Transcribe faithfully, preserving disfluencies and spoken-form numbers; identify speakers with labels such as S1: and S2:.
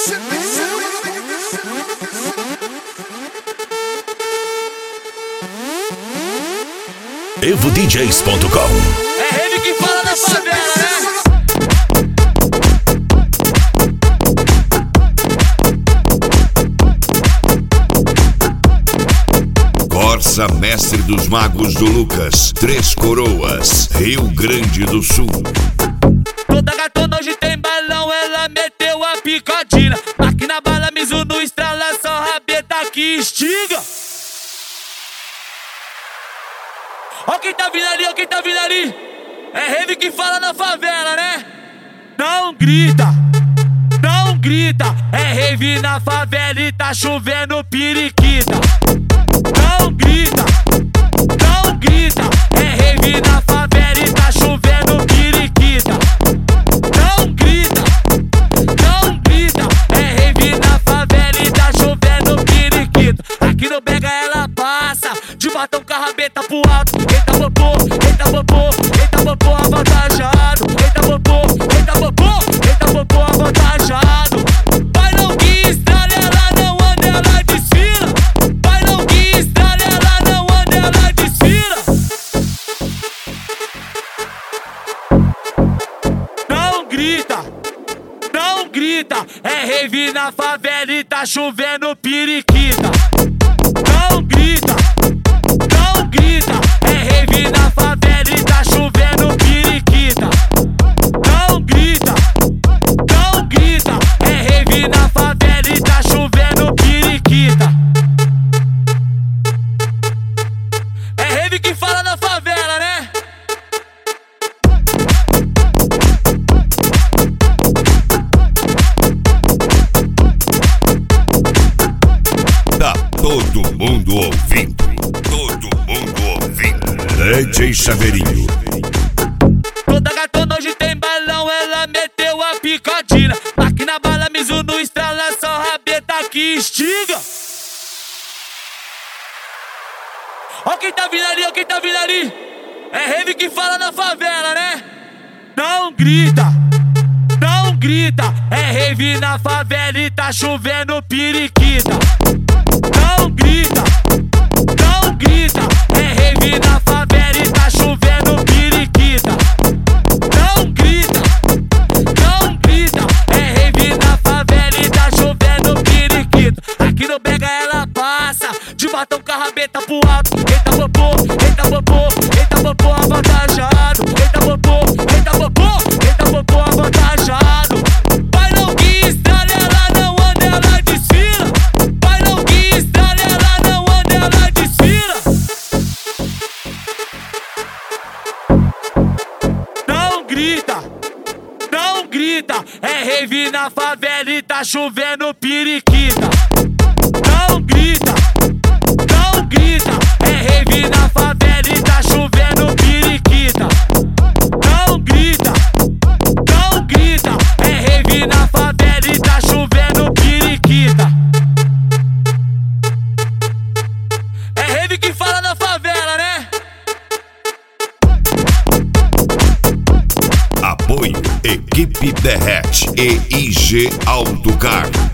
S1: evo D Js ponto com.
S2: É ele que fala da favela, né?
S1: Corsa, mestre dos magos do Lucas, Três Coroas, Rio Grande do Sul.
S2: Toda gatona hoje tem balão, ela meteu a picadilha. Aqui na bala, Mizuno, estralação, rabeta que estiga. Ó quem tá vindo ali, ó quem tá vindo ali. É rave que fala na favela, né? Não grita, não grita. É rave na favela e tá chovendo periquita. Não grita, não grita. É rave na favela e tá chovendo periquita. Não grita, não grita. É rave na favela e tá chovendo periquita. Aqui no Bega ela passa de batom com a rabeta pro alto. Eita bobô, eita bobô, eita bobô avantajado. Eita bobô, eita bobô, eita bobô avantajado. Vai não que estrala, ela não anda, ela desfila. Vai não que estrala, ela não anda, ela desfila. Não grita, não grita. É rave na favela e tá chovendo periquita. Não grita, não grita. É rave na favela e tá chovendo periquita. Não grita, não grita. É rave na favela e tá chovendo periquita. É rave que fala na favela, né?
S1: Tá todo mundo ouvindo, todo mundo ouvindo. D J Chaveirinho.
S2: Toda gatona hoje tem balão, ela meteu a picadilha. Aqui na bala, Mizuno, estralação, rabeta que estiga. Ó quem tá vindo ali, ó quem tá vindo ali. É rave que fala na favela, né? Não grita, não grita. É rave na favela e tá chovendo periquita. Não grita, não grita. É rave na favela e tá chovendo periquita. Não grita, não grita. É rave na favela e tá chovendo periquita. Aqui no Bega ela passa de batom com a rabeta pro alto. Eita bobô, eita bobô, eita bobô avantajado. Eita bobô, eita bobô, eita bobô avantajado. Vai não que estrala, ela não anda, ela desfila. Vai não que estrala, ela não anda, ela desfila. Não grita, não grita. É rave na favela e tá chovendo periquita. Não grita, não grita. É rave na favela e tá chovendo periquita. Não grita, não grita. É rave na favela e tá chovendo periquita. É rave que fala na favela, né?
S1: Apoio Equipe Derrete e I G Autocar.